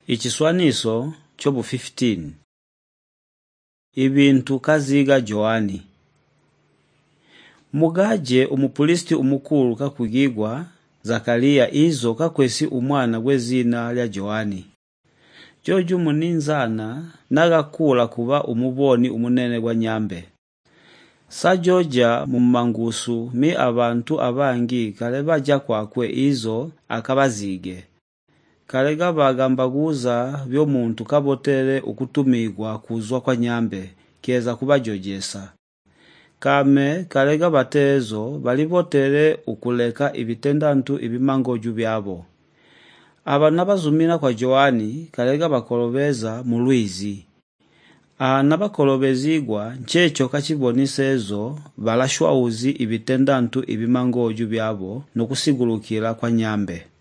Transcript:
Ichiswaniso chobu 15. Ibintu kaziga Joani. Mugaje umupulisti umukuru kakugigwa Zakaria izo kakwesi umwana gwezina lya Joani. Joju muninzana nagakula kuba umuboni umunene gwa nyambe. Sajoja mumangusu mi abantu abangi kale baja kwakwe izo akabazige. Kalega bagambaguza byo muntu kabotere ukutumigwa kuzwa kwa nyambe keza kubajojesa. Kame kalega batezo balibotere ukuleka ibitendantu ibimangoju byabo. Aba nabazumina kwa Joani kalega bakolobeza mulwizi. Nabakolobezigwa nchecho kachibonisezo balashwauzi ibitendantu ibimangoju byabo no kusigulukira kwa nyambe.